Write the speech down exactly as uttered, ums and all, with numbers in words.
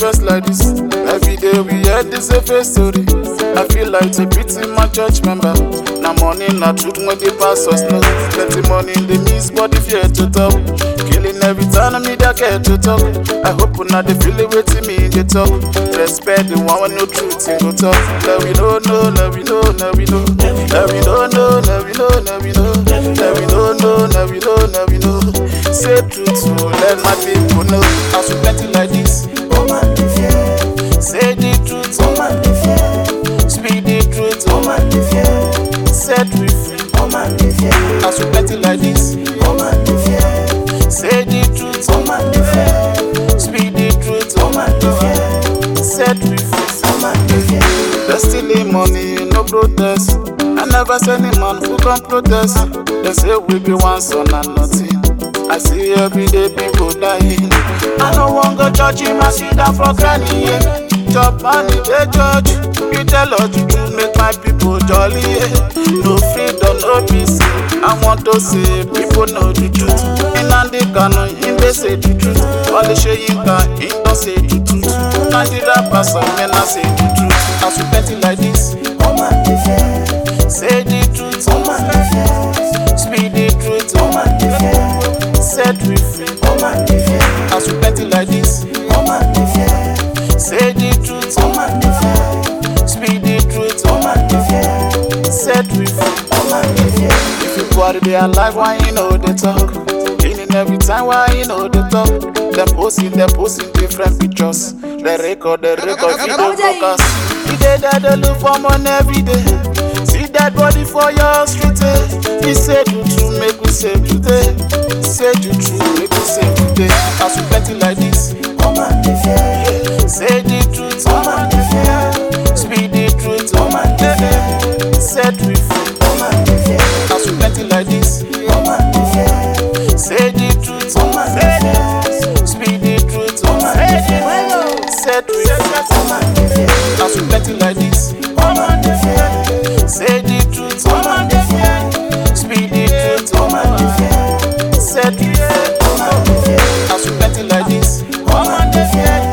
face like this. Every day we hear this a face story. I feel like to pity my church member. Now money, not truth, when they pass us no. Plenty money in the miss, but if you're to talk. Killing every time I meet I get to talk. I hope not they feel it waiting me in the talk. Respect the one with no truth in go talk. Let we know, no, let we know, let we know. Let we know, no, let we know, let we know. Let we know, no, let we know, let we know. Say truth to let my people know. I so plenty like this. Oh man, if yeah. Say the truth. Oh man, if yeah. Speak the truth. Oh man, if yeah. Set we free. Oh man, if yeah. I so plenty like this. Oh man, if yeah. Say the truth. Oh man, if yeah. Speak the truth. Oh man, if yeah. Set we free. Oh man, if yeah. They stealing money, no protest. I never seen any man who can protest. They say we be one son and nothing. I see every day people dying. I no want go church him, I see that for granny. Yeah. Chop money, they judge. You tell us you do make my people jolly. Yeah. No freedom, no peace. I want to say people know the truth. In Andikano, him they say the truth. All the Sheyinka, him don't say the truth. Nigeria person, men I say the truth. I so plenty like this. Oh man, if yeah. Say the truth. Oh man, if yeah. Speak the truth. Oh man, if yeah. Set we free. Oh man, if yeah. I so plenty like this. Oh man, if yeah. Say the truth. Oh man, if yeah. Speak the truth. Oh man, if yeah. Set we free. Oh man, if yeah. If you body they alive, why you know they talk? Cleaning every time, why you know they talk? Them posting, them posting different pictures. They record, they record, video broadcast. You day that they look for money every day. See that body for your street. Eh? He said you true, make we save today. Said you true, make we save today. As we plenty like this. Oh man, if yeah. Say the truth. Oh man, if yeah. Speak the truth. Oh man, if yeah. Set we free. Oh man, if yeah. As we plenty like this. Oh man, if yeah. Say the truth. Oh man, if yeah. Speak the truth. Oh man, if yeah. Set we free. Oh man, if yeah. As we plenty like this. Oh man, if yeah. Say the truth. Oh man, if yeah. Speak the truth. Oh man, if yeah. Set we free. Oh man, if yeah. As we plenty like this. Oh man, if yeah.